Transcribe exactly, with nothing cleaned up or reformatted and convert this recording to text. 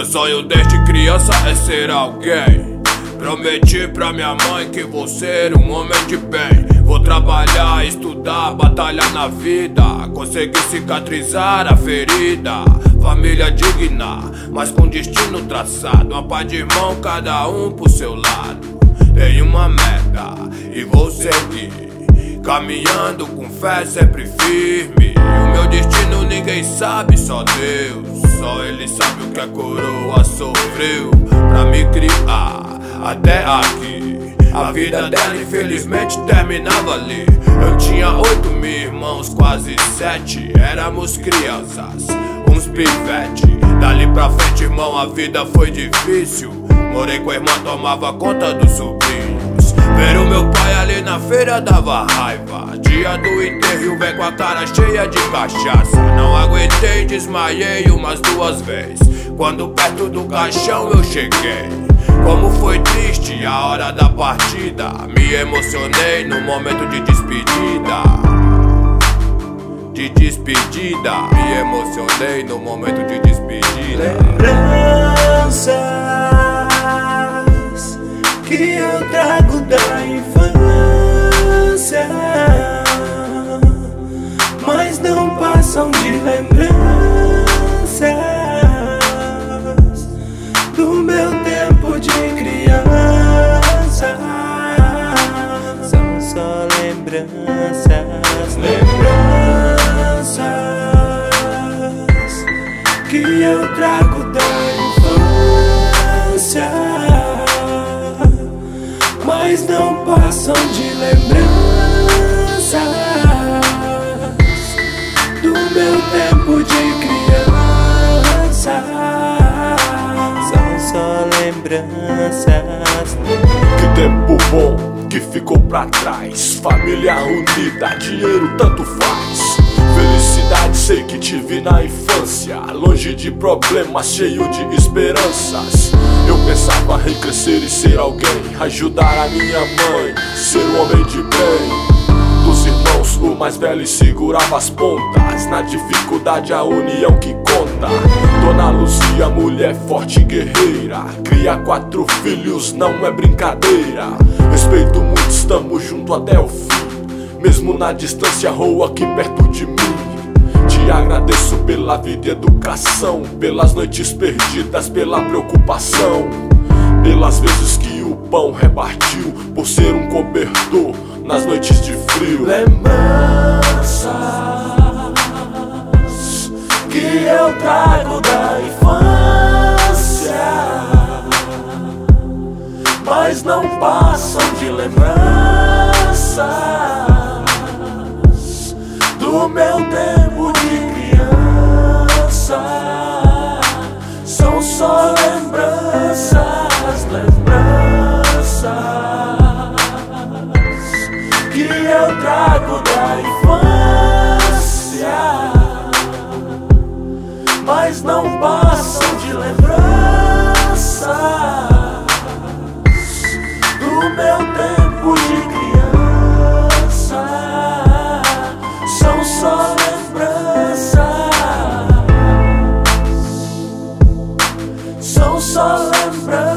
Meu sonho desde criança é ser alguém. Prometi pra minha mãe que vou ser um homem de bem. Vou trabalhar, estudar, batalhar na vida, conseguir cicatrizar a ferida. Família digna, mas com destino traçado. Uma pá de irmão, cada um pro seu lado. Tenho uma meta e vou seguir, caminhando com fé sempre firme. E o meu destino ninguém sabe, só Deus. Só Ele sabe o que a coroa sofreu pra me criar até aqui. A vida dela infelizmente terminava ali. Eu tinha oito mil irmãos, quase sete. Éramos crianças, uns pivete. Dali pra frente, irmão, a vida foi difícil. Morei com a irmã, tomava conta dos sobrinhos. Ver o meu pai ali na feira dava raiva. Dia do enterro, vem com a cara cheia de cachaça. Não aguentei, desmaiei umas duas vezes. Quando perto do caixão eu cheguei. Como foi triste a hora da partida. Me emocionei no momento de despedida. De despedida. Me emocionei no momento de despedida. Lembranças que eu trago da infância, mas não passam de lembranças do meu tempo de criança. São só lembranças, lembranças que eu trago da infância, mas não passam de lembranças do meu tempo de criança. São só lembranças. Que tempo bom que ficou pra trás. Família unida, dinheiro tanto faz. Felicidade sei que tive na infância, longe de problemas, cheio de esperanças. Eu pensava em crescer e ser alguém, ajudar a minha mãe, ser um homem de bem. Dos irmãos, o mais velho segurava as pontas. Na dificuldade a união que conta. Dona Luzia, mulher forte e guerreira, cria quatro filhos, não é brincadeira. Respeito muito, estamos junto até o fim. Mesmo na distância, rua aqui perto de mim. Te agradeço pela vida e educação, pelas noites perdidas, pela preocupação, pelas vezes que o pão repartiu, por ser um cobertor nas noites de frio. Lembranças que eu trago da infância, mas não passam de lembranças do meu tempo de criança. São só lembranças, lembranças que eu trago da infância, mas não passam de lembranças do meu tempo de criança. São só lembranças, são só lembranças.